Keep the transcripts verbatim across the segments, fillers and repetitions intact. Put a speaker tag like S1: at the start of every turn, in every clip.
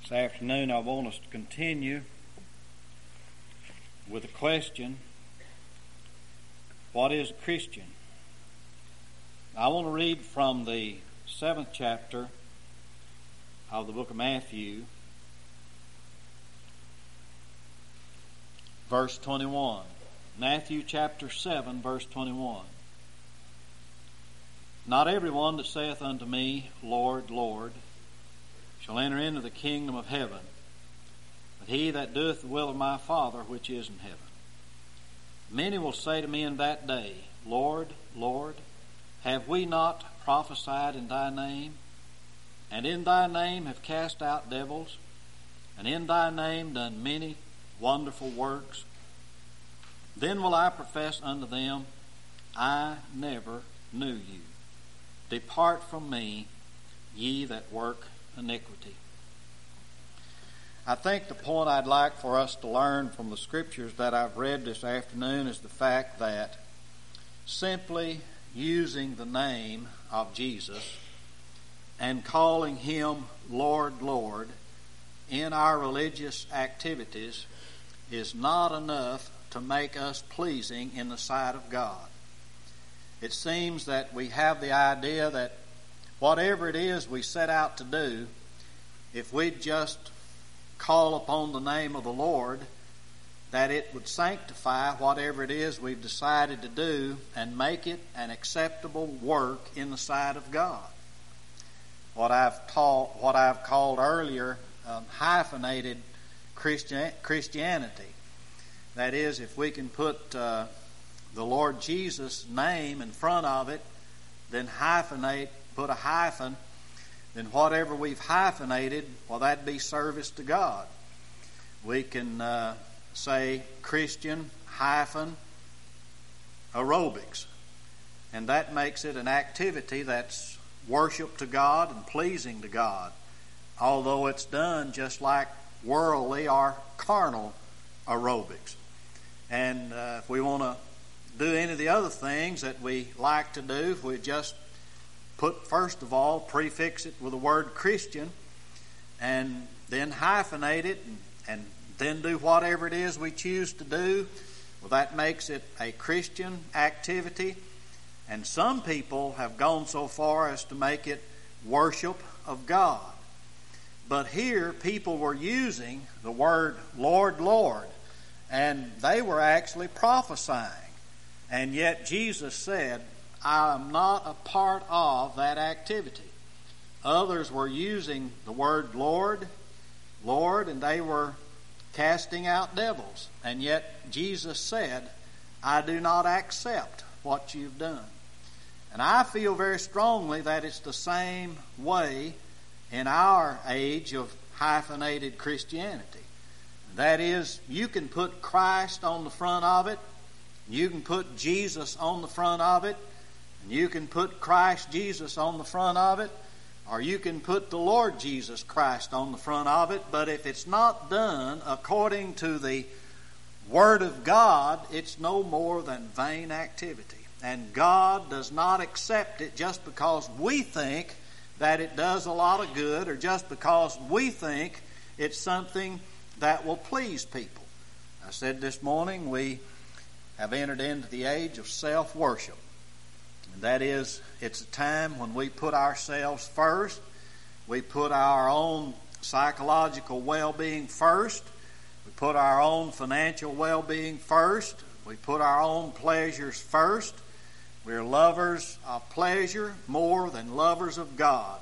S1: This afternoon I want us to continue with a question: what is a Christian? I want to read from the seventh chapter of the book of Matthew, verse twenty-one. Matthew chapter seven, verse twenty-one. Not everyone that saith unto me, Lord, Lord, shall enter into the kingdom of heaven, but he that doeth the will of my Father which is in heaven. Many will say to me in that day, Lord, Lord, have we not prophesied in thy name? And in thy name have cast out devils? And in thy name done many wonderful works? Then will I profess unto them, I never knew you. Depart from me, ye that work iniquity. I think the point I'd like for us to learn from the scriptures that I've read this afternoon is the fact that simply using the name of Jesus and calling him Lord, Lord in our religious activities is not enough to make us pleasing in the sight of God. It seems that we have the idea that whatever it is we set out to do, if we just call upon the name of the Lord, that it would sanctify whatever it is we've decided to do and make it an acceptable work in the sight of God. What I've taught, what I've called earlier, um, hyphenated Christian, Christianity. That is, if we can put uh, the Lord Jesus' name in front of it, then hyphenate, put a hyphen, then whatever we've hyphenated, well, that'd be service to God. We can uh, say Christian hyphen aerobics, and that makes it an activity that's worship to God and pleasing to God, although it's done just like worldly or carnal aerobics. And uh, if we want to do any of the other things that we like to do, if we just put, first of all, prefix it with the word Christian, and then hyphenate it, and, and then do whatever it is we choose to do, well, that makes it a Christian activity. And some people have gone so far as to make it worship of God. But here, people were using the word Lord, Lord, and they were actually prophesying. And yet Jesus said, I am not a part of that activity. Others were using the word Lord, Lord, and they were casting out devils. And yet Jesus said, I do not accept what you've done. And I feel very strongly that it's the same way in our age of hyphenated Christianity. That is, you can put Christ on the front of it, you can put Jesus on the front of it, and you can put Christ Jesus on the front of it, or you can put the Lord Jesus Christ on the front of it, but if it's not done according to the Word of God, it's no more than vain activity. And God does not accept it just because we think that it does a lot of good, or just because we think it's something that will please people. I said this morning we have entered into the age of self-worship. And that is, it's a time when we put ourselves first. We put our own psychological well-being first. We put our own financial well-being first. We put our own pleasures first. We're lovers of pleasure more than lovers of God.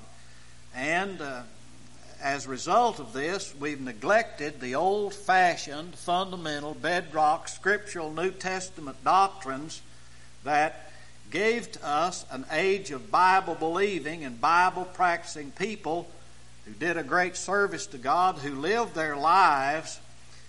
S1: And uh, as a result of this, we've neglected the old-fashioned, fundamental, bedrock, scriptural New Testament doctrines that gave to us an age of Bible-believing and Bible-practicing people who did a great service to God, who lived their lives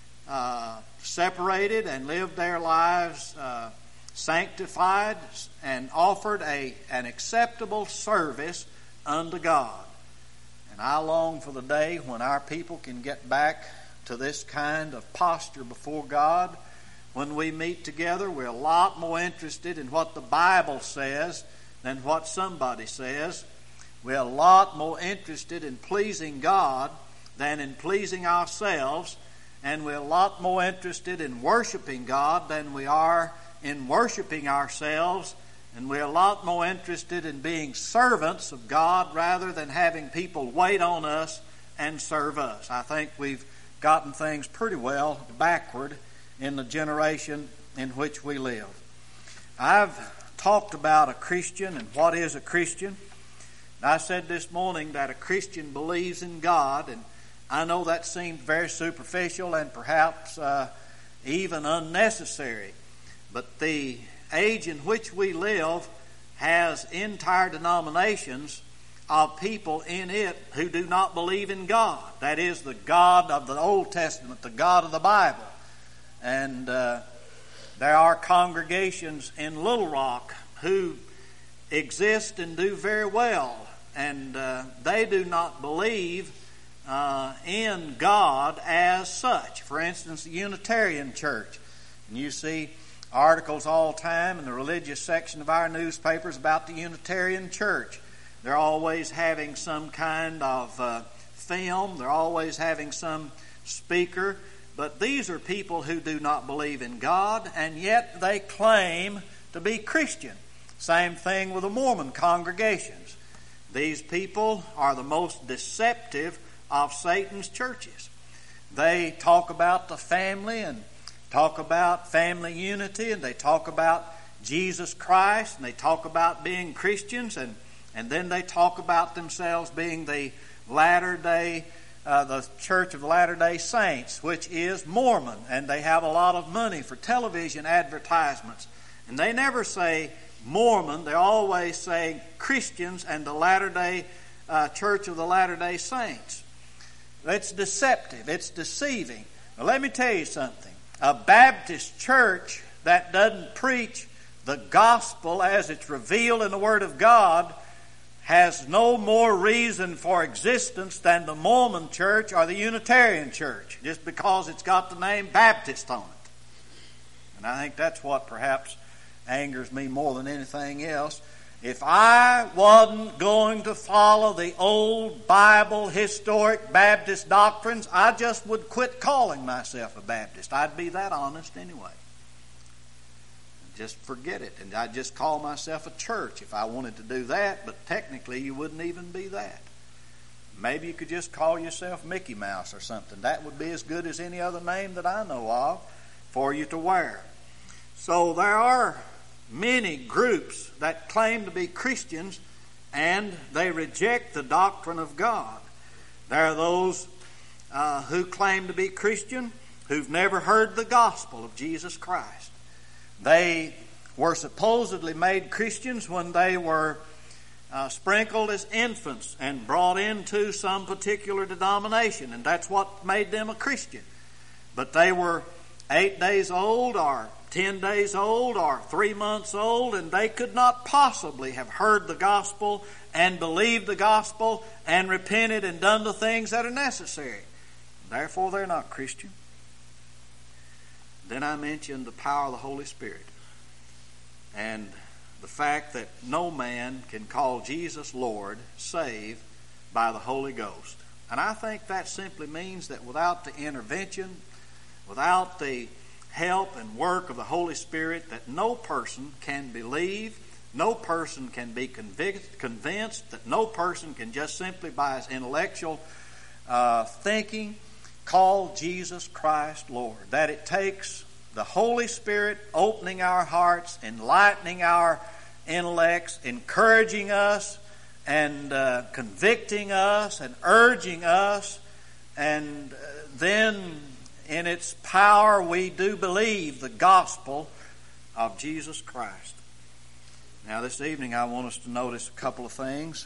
S1: uh, separated and lived their lives uh, sanctified and offered a, an acceptable service unto God. And I long for the day when our people can get back to this kind of posture before God. When we meet together, we're a lot more interested in what the Bible says than what somebody says. We're a lot more interested in pleasing God than in pleasing ourselves, and we're a lot more interested in worshiping God than we are in worshiping ourselves, and we're a lot more interested in being servants of God rather than having people wait on us and serve us. I think we've gotten things pretty well backward in the generation in which we live. I've talked about a Christian and what is a Christian. I said this morning that a Christian believes in God, and I know that seems very superficial and perhaps uh, even unnecessary, but the age in which we live has entire denominations of people in it who do not believe in God. That is, the God of the Old Testament, the God of the Bible. And uh, there are congregations in Little Rock who exist and do very well, and uh, they do not believe uh, in God as such. For instance, the Unitarian Church. And you see articles all the time in the religious section of our newspapers about the Unitarian Church. They're always having some kind of uh, film. They're always having some speaker. But these are people who do not believe in God, and yet they claim to be Christian. Same thing with the Mormon congregations. These people are the most deceptive of Satan's churches. They talk about the family and talk about family unity, and they talk about Jesus Christ, and they talk about being Christians, and, and then they talk about themselves being the latter-day, uh, the Church of the Latter-day Saints, which is Mormon, and they have a lot of money for television advertisements. And they never say Mormon, they always say Christians and the Latter-day uh, Church of the Latter-day Saints. It's deceptive, it's deceiving. Now let me tell you something. A Baptist church that doesn't preach the gospel as it's revealed in the Word of God has no more reason for existence than the Mormon church or the Unitarian church, just because it's got the name Baptist on it. And I think that's what perhaps angers me more than anything else. If I wasn't going to follow the old Bible historic Baptist doctrines, I just would quit calling myself a Baptist. I'd be that honest anyway. Just forget it. And I'd just call myself a church if I wanted to do that, but technically you wouldn't even be that. Maybe you could just call yourself Mickey Mouse or something. That would be as good as any other name that I know of for you to wear. So there are many groups that claim to be Christians, and they reject the doctrine of God. There are those uh, who claim to be Christian who've never heard the gospel of Jesus Christ. They were supposedly made Christians when they were uh, sprinkled as infants and brought into some particular denomination, and that's what made them a Christian. But they were eight days old or ten days old or three months old, and they could not possibly have heard the gospel and believed the gospel and repented and done the things that are necessary. Therefore, they're not Christian. Then I mentioned the power of the Holy Spirit and the fact that no man can call Jesus Lord save by the Holy Ghost. And I think that simply means that without the intervention, without the help and work of the Holy Spirit, that no person can believe, no person can be convic- convinced, that no person can just simply by his intellectual uh, thinking call Jesus Christ Lord. That it takes the Holy Spirit opening our hearts, enlightening our intellects, encouraging us, and uh, convicting us, and urging us, and uh, then in its power we do believe the gospel of Jesus Christ. Now this evening I want us to notice a couple of things.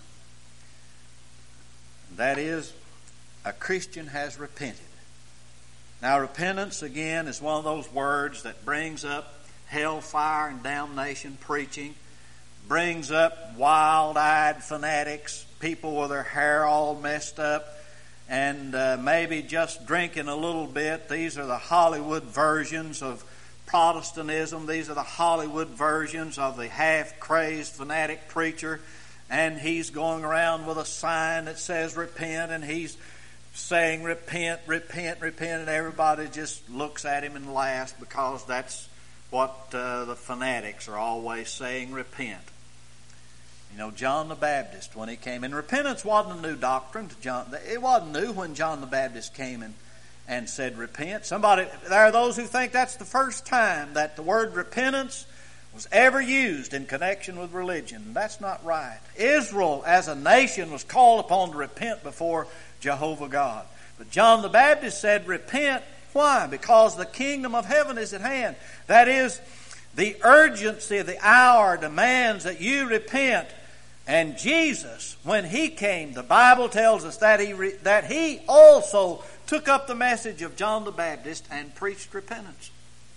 S1: That is, a Christian has repented. Now repentance, again, is one of those words that brings up hellfire and damnation preaching, brings up wild-eyed fanatics, people with their hair all messed up, and uh, maybe just drinking a little bit. These are the Hollywood versions of Protestantism. These are the Hollywood versions of the half-crazed fanatic preacher, and he's going around with a sign that says repent, and he's saying repent, repent, repent, and everybody just looks at him and laughs because that's what uh, the fanatics are always saying, repent. You know, John the Baptist, when he came in, repentance wasn't a new doctrine to John. It wasn't new when John the Baptist came in and said repent. Somebody, there are those who think that's the first time that the word repentance was ever used in connection with religion. That's not right. Israel as a nation was called upon to repent before Jehovah God. But John the Baptist said repent. Why? Because the kingdom of heaven is at hand. That is, the urgency of the hour demands that you repent. And Jesus, when he came, the Bible tells us that he re, that he also took up the message of John the Baptist and preached repentance.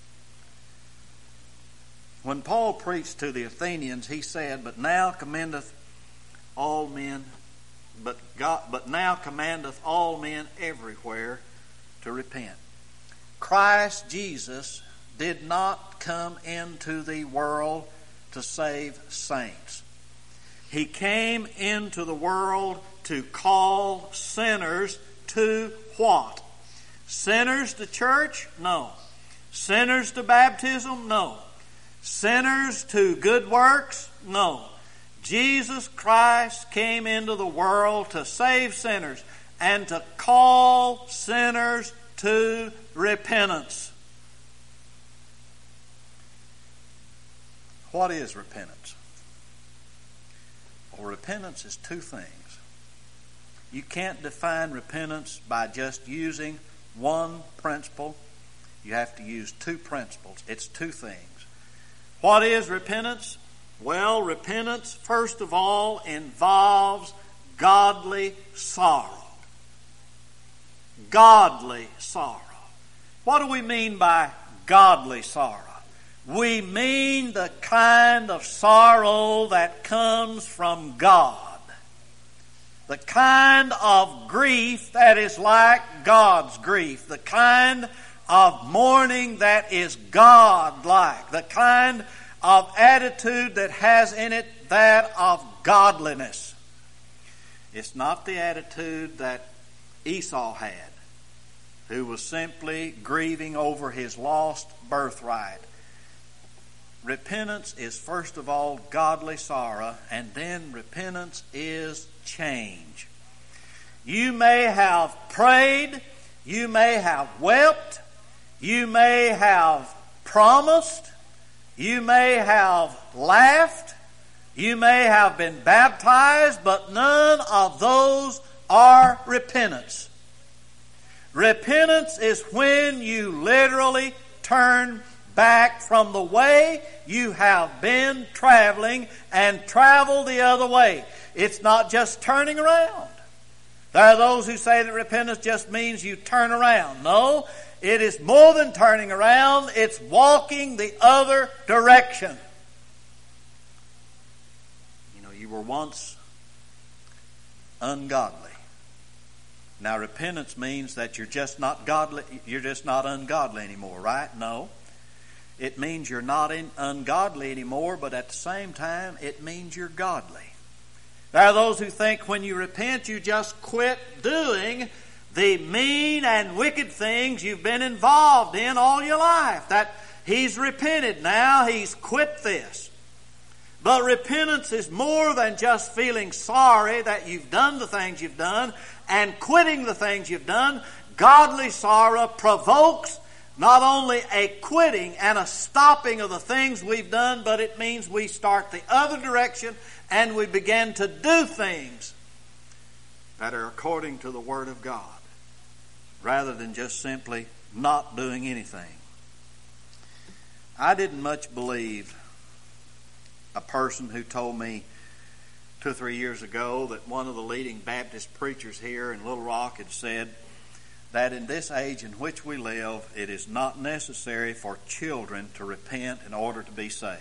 S1: When Paul preached to the Athenians, he said, "But now commendeth all men, but God, but now commandeth all men everywhere to repent." Christ Jesus did not come into the world to save saints. He came into the world to call sinners to what? Sinners to church? No. Sinners to baptism? No. Sinners to good works? No. Jesus Christ came into the world to save sinners and to call sinners to repentance. What is repentance? Well, repentance is two things. You can't define repentance by just using one principle. You have to use two principles. It's two things. What is repentance? Well, repentance, first of all, involves godly sorrow. Godly sorrow. What do we mean by godly sorrow? We mean the kind of sorrow that comes from God. The kind of grief that is like God's grief. The kind of mourning that is God-like. The kind of attitude that has in it that of godliness. It's not the attitude that Esau had, who was simply grieving over his lost birthright. Repentance is first of all godly sorrow, and then repentance is change. You may have prayed, you may have wept, you may have promised, you may have laughed, you may have been baptized, but none of those are repentance. Repentance is when you literally turn back from the way you have been traveling and travel the other way. It's not just turning around. There are those who say that repentance just means you turn around. No, it is more than turning around. It's walking the other direction. You know, you were once ungodly. Now, repentance means that you're just not godly, you're just not ungodly anymore, right? No. It means you're not in ungodly anymore, but at the same time, it means you're godly. There are those who think when you repent, you just quit doing the mean and wicked things you've been involved in all your life. That he's repented now, he's quit this. But repentance is more than just feeling sorry that you've done the things you've done and quitting the things you've done. Godly sorrow provokes not only a quitting and a stopping of the things we've done, but it means we start the other direction and we begin to do things that are according to the Word of God, rather than just simply not doing anything. I didn't much believe a person who told me two or three years ago that one of the leading Baptist preachers here in Little Rock had said that in this age in which we live, it is not necessary for children to repent in order to be saved.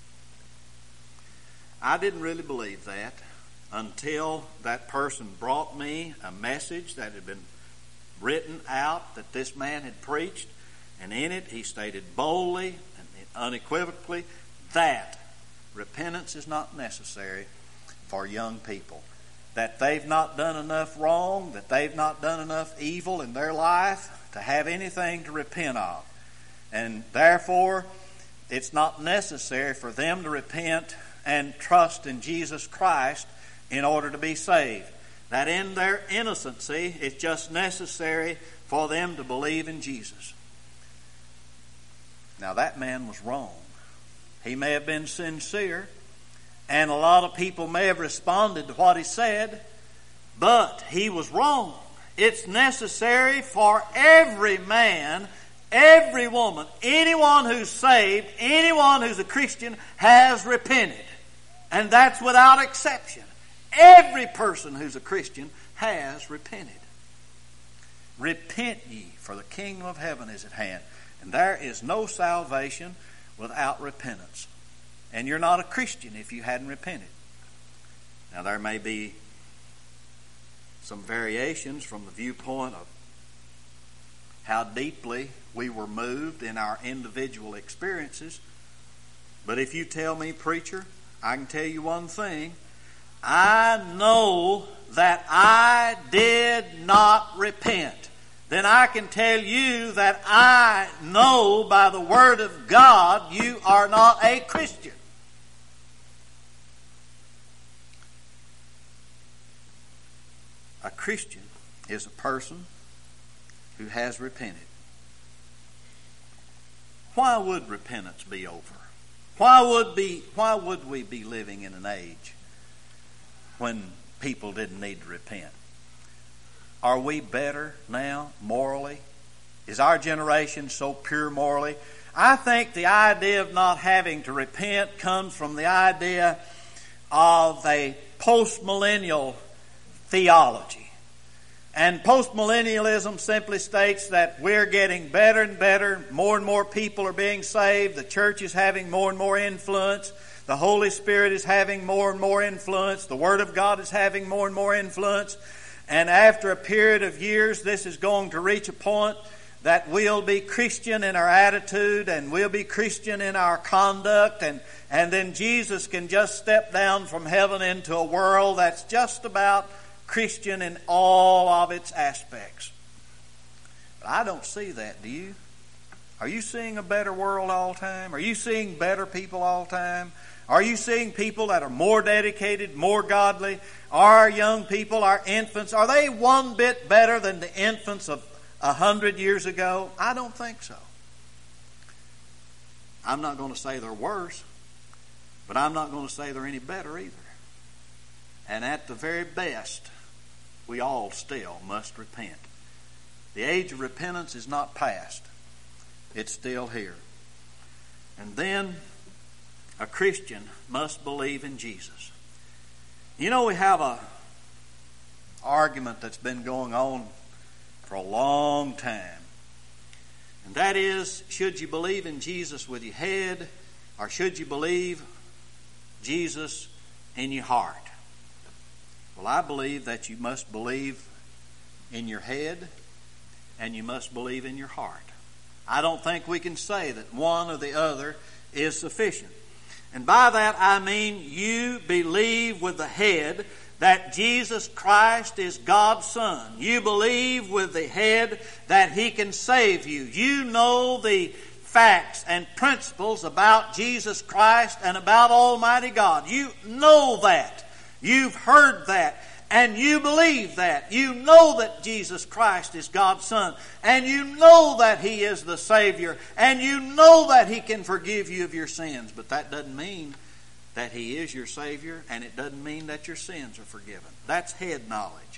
S1: I didn't really believe that until that person brought me a message that had been written out that this man had preached, and in it he stated boldly and unequivocally that repentance is not necessary for young people. that they've not done enough wrong, that they've not done enough evil in their life to have anything to repent of. And therefore, it's not necessary for them to repent and trust in Jesus Christ in order to be saved. That in their innocency, it's just necessary for them to believe in Jesus. Now that man was wrong. He may have been sincere, and a lot of people may have responded to what he said, but he was wrong. It's necessary for every man, every woman, anyone who's saved, anyone who's a Christian has repented. And that's without exception. Every person who's a Christian has repented. Repent ye, for the kingdom of heaven is at hand. And there is no salvation without repentance. And you're not a Christian if you hadn't repented. Now there may be some variations from the viewpoint of how deeply we were moved in our individual experiences. But if you tell me, preacher, I can tell you one thing. I know that I did not repent. Then I can tell you that I know by the Word of God you are not a Christian. A Christian is a person who has repented. Why would repentance be over? Why would be, why would we be living in an age when people didn't need to repent? Are we better now morally? Is our generation so pure morally? I think the idea of not having to repent comes from the idea of a postmillennial theology. And postmillennialism simply states that we're getting better and better. More and more people are being saved. The church is having more and more influence. The Holy Spirit is having more and more influence. The Word of God is having more and more influence. And after a period of years, this is going to reach a point that we'll be Christian in our attitude and we'll be Christian in our conduct. And, and then Jesus can just step down from heaven into a world that's just about Christian in all of its aspects. But I don't see that, do you? Are you seeing a better world all the time? Are you seeing better people all the time? Are you seeing people that are more dedicated, more godly? Our young people, our infants, are they one bit better than the infants of a hundred years ago? I don't think so. I'm not going to say they're worse, but I'm not going to say they're any better either. And at the very best, we all still must repent. The age of repentance is not past. It's still here. And then a Christian must believe in Jesus. You know, we have a argument that's been going on for a long time. And that is, should you believe in Jesus with your head, or should you believe Jesus in your heart? Well, I believe that you must believe in your head and you must believe in your heart. I don't think we can say that one or the other is sufficient. And by that I mean you believe with the head that Jesus Christ is God's Son. You believe with the head that He can save you. You know the facts and principles about Jesus Christ and about Almighty God. You know that. You've heard that. And you believe that. You know that Jesus Christ is God's Son. And you know that He is the Savior. And you know that He can forgive you of your sins. But that doesn't mean that He is your Savior. And it doesn't mean that your sins are forgiven. That's head knowledge.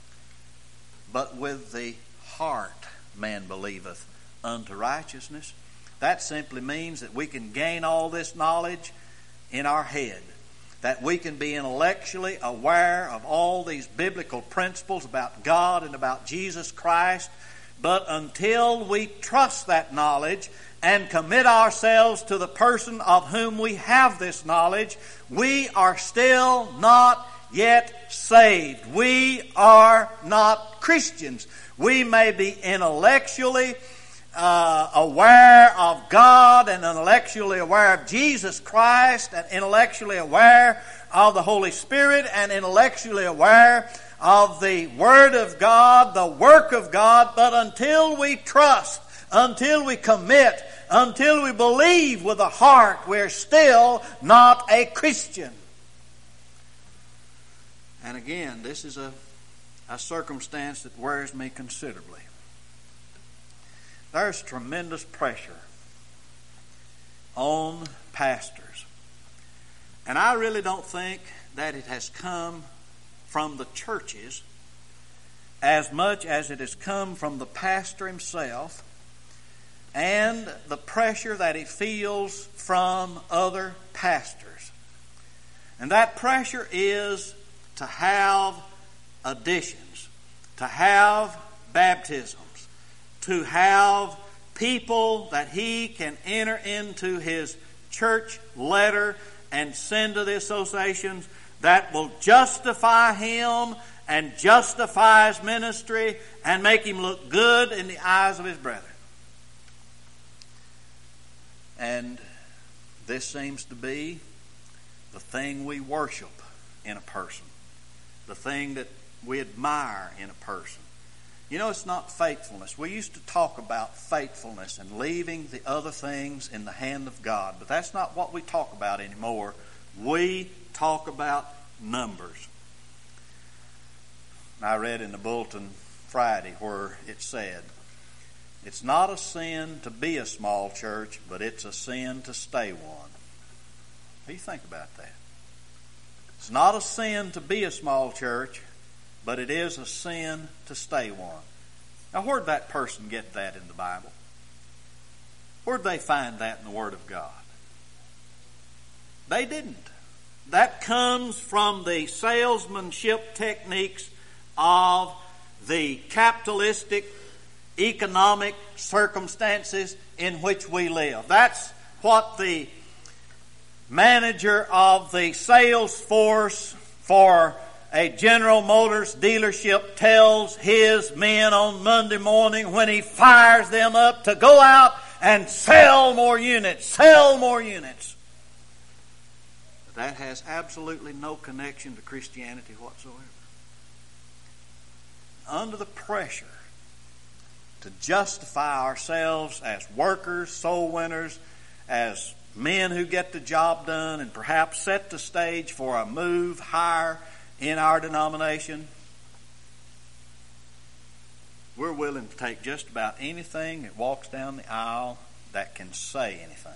S1: But with the heart man believeth unto righteousness. That simply means that we can gain all this knowledge in our head. That we can be intellectually aware of all these biblical principles about God and about Jesus Christ. But until we trust that knowledge and commit ourselves to the person of whom we have this knowledge, we are still not yet saved. We are not Christians. We may be intellectually Uh, aware of God and intellectually aware of Jesus Christ and intellectually aware of the Holy Spirit and intellectually aware of the Word of God, the work of God, but until we trust, until we commit, until we believe with the heart, we're still not a Christian. And again, this is a, a circumstance that worries me considerably. There's tremendous pressure on pastors. And I really don't think that it has come from the churches as much as it has come from the pastor himself and the pressure that he feels from other pastors. And that pressure is to have additions, to have baptisms, to have people that he can enter into his church letter and send to the associations that will justify him and justify his ministry and make him look good in the eyes of his brethren. And this seems to be the thing we worship in a person, the thing that we admire in a person. You know, it's not faithfulness. We used to talk about faithfulness and leaving the other things in the hand of God, but that's not what we talk about anymore. We talk about numbers. I read in the bulletin Friday where it said, it's not a sin to be a small church, but it's a sin to stay one. What do you think about that? It's not a sin to be a small church, but it is a sin to stay one. Now, where'd that person get that in the Bible? Where'd they find that in the Word of God? They didn't. That comes from the salesmanship techniques of the capitalistic economic circumstances in which we live. That's what the manager of the sales force for a General Motors dealership tells his men on Monday morning when he fires them up to go out and sell more units, sell more units. That has absolutely no connection to Christianity whatsoever. Under the pressure to justify ourselves as workers, soul winners, as men who get the job done and perhaps set the stage for a move higher in our denomination, we're willing to take just about anything that walks down the aisle that can say anything.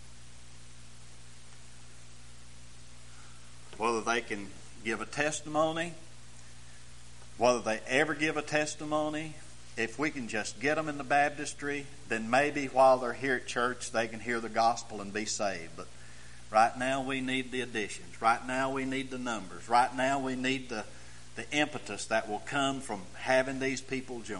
S1: Whether they can give a testimony, whether they ever give a testimony, if we can just get them in the baptistry, then maybe while they're here at church they can hear the gospel and be saved. But right now we need the additions. Right now we need the numbers. Right now we need the, the impetus that will come from having these people join.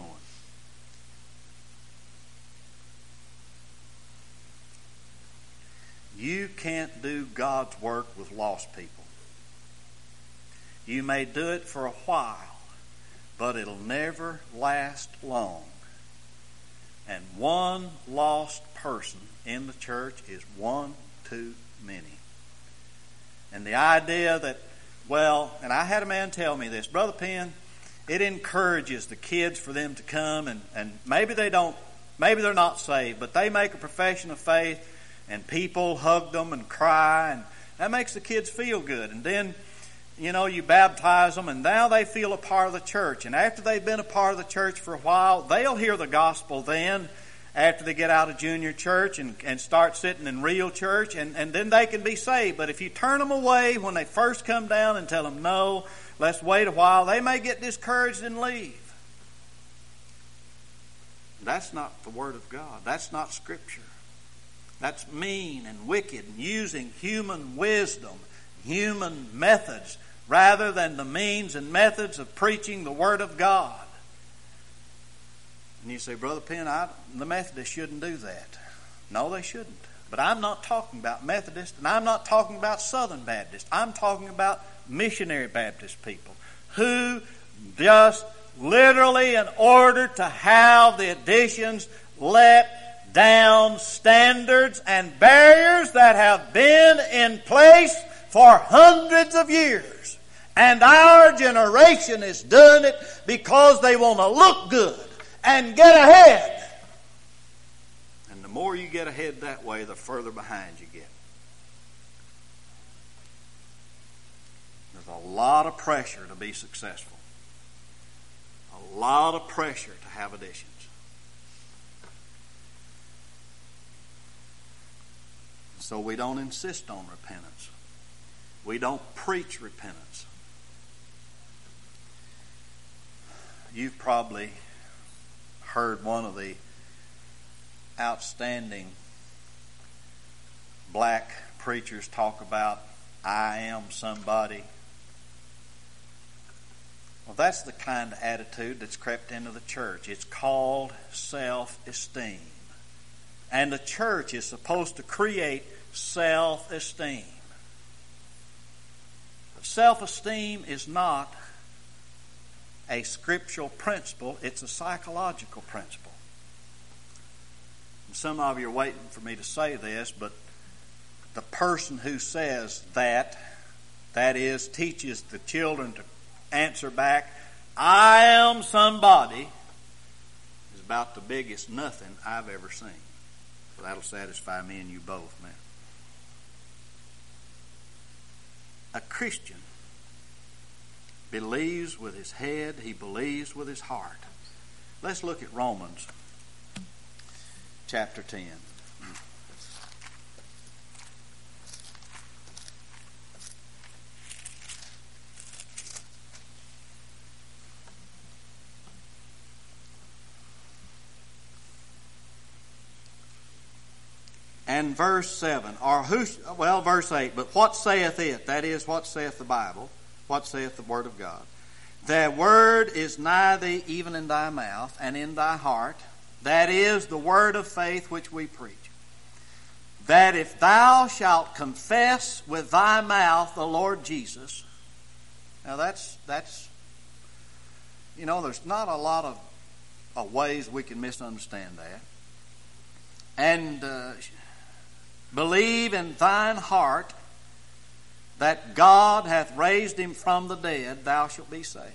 S1: You can't do God's work with lost people. You may do it for a while, but it'll never last long. And one lost person in the church is one too many. And the idea that, well, and I had a man tell me this, Brother Penn, it encourages the kids for them to come and, and maybe they don't, maybe they're not saved, but they make a profession of faith and people hug them and cry, and that makes the kids feel good. And then, you know, you baptize them and now they feel a part of the church. And after they've been a part of the church for a while, they'll hear the gospel then after they get out of junior church and, and start sitting in real church, and, and then they can be saved. But if you turn them away when they first come down and tell them, no, let's wait a while, they may get discouraged and leave. That's not the Word of God. That's not Scripture. That's mean and wicked and using human wisdom, human methods, rather than the means and methods of preaching the Word of God. And you say, Brother Penn, I, the Methodists shouldn't do that. No, they shouldn't. But I'm not talking about Methodists, and I'm not talking about Southern Baptists. I'm talking about missionary Baptist people who just literally, in order to have the additions, let down standards and barriers that have been in place for hundreds of years. And our generation is doing it because they want to look good and get ahead. And the more you get ahead that way, the further behind you get. There's a lot of pressure to be successful. A lot of pressure to have additions. So we don't insist on repentance. We don't preach repentance. You've probably heard one of the outstanding black preachers talk about, I am somebody. Well, that's the kind of attitude that's crept into the church. It's called self-esteem. And the church is supposed to create self-esteem. But self-esteem is not a scriptural principle, it's a psychological principle. And some of you are waiting for me to say this, but the person who says that, that is, teaches the children to answer back, I am somebody, is about the biggest nothing I've ever seen. So that'll satisfy me and you both, man. A Christian believes with his head, he believes with his heart. Let's look at Romans chapter ten. And verse seven, or who, well, verse eight, but what saith it? That is, what saith the Bible? What saith the Word of God? Thy word is nigh thee, even in thy mouth and in thy heart. That is the word of faith which we preach. That if thou shalt confess with thy mouth the Lord Jesus. Now that's, that's you know, there's not a lot of, of ways we can misunderstand that. And uh, believe in thine heart that God hath raised him from the dead, thou shalt be saved.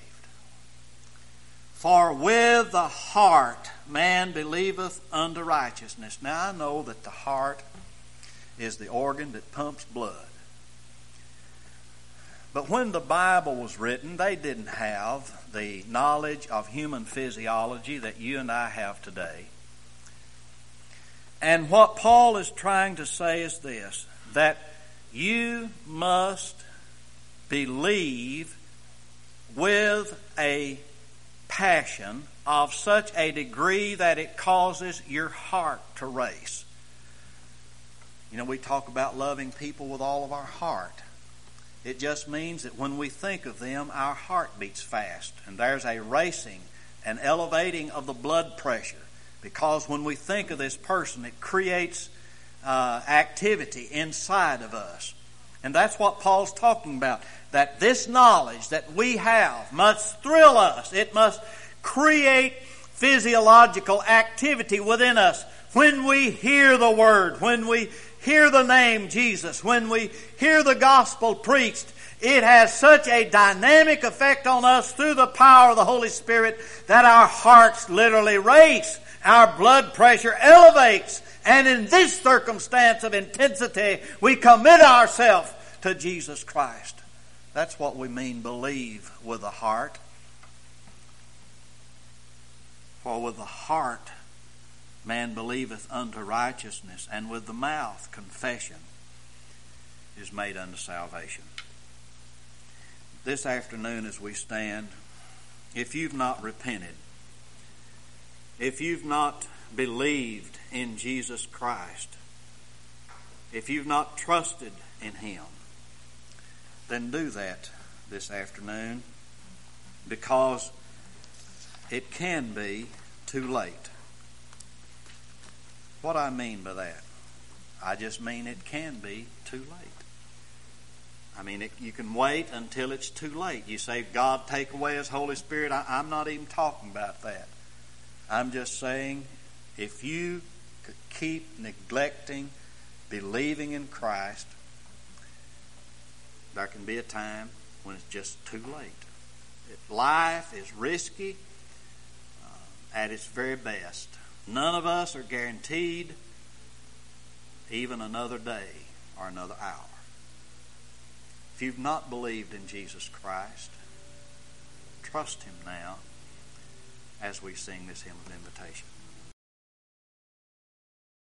S1: For with the heart man believeth unto righteousness. Now I know that the heart is the organ that pumps blood. But when the Bible was written, they didn't have the knowledge of human physiology that you and I have today. And what Paul is trying to say is this, that you must believe with a passion of such a degree that it causes your heart to race. You know, we talk about loving people with all of our heart. It just means that when we think of them, our heart beats fast. And there's a racing, an elevating of the blood pressure. Because when we think of this person, it creates uh, activity inside of us. And that's what Paul's talking about. That this knowledge that we have must thrill us. It must create physiological activity within us. When we hear the Word, when we hear the name Jesus, when we hear the gospel preached, it has such a dynamic effect on us through the power of the Holy Spirit that our hearts literally race. Our blood pressure elevates. And in this circumstance of intensity, we commit ourselves to Jesus Christ. That's what we mean, believe with the heart. For with the heart man believeth unto righteousness, and with the mouth confession is made unto salvation. This afternoon as we stand, if you've not repented, if you've not believed in Jesus Christ, if you've not trusted in Him, then do that this afternoon, because it can be too late. What I mean by that? I just mean it can be too late. I mean, it, you can wait until it's too late. You say, God, take away His Holy Spirit. I, I'm not even talking about that. I'm just saying, if you could keep neglecting believing in Christ, there can be a time when it's just too late. Life is risky uh, at its very best. None of us are guaranteed even another day or another hour. If you've not believed in Jesus Christ, trust Him now as we sing this hymn of invitation.